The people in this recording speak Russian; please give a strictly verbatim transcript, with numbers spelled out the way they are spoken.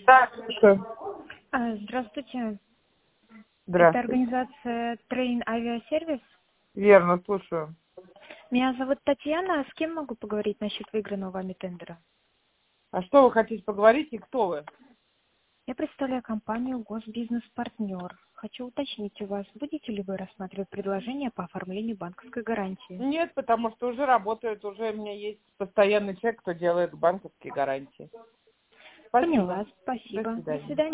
Да, слушаю. А, Здравствуйте. Это Здравствуйте. организация Train Авиасервис. Верно, слушаю. Меня зовут Татьяна. С кем могу поговорить насчет выигранного вами тендера? А что вы хотите поговорить и кто вы? Я представляю компанию Госбизнес-партнер. Хочу уточнить у вас, будете ли вы рассматривать предложение по оформлению банковской гарантии? Нет, потому что уже работает, уже у меня есть постоянный человек, кто делает банковские гарантии. Спасибо. Поняла, До спасибо. До свидания. свидания.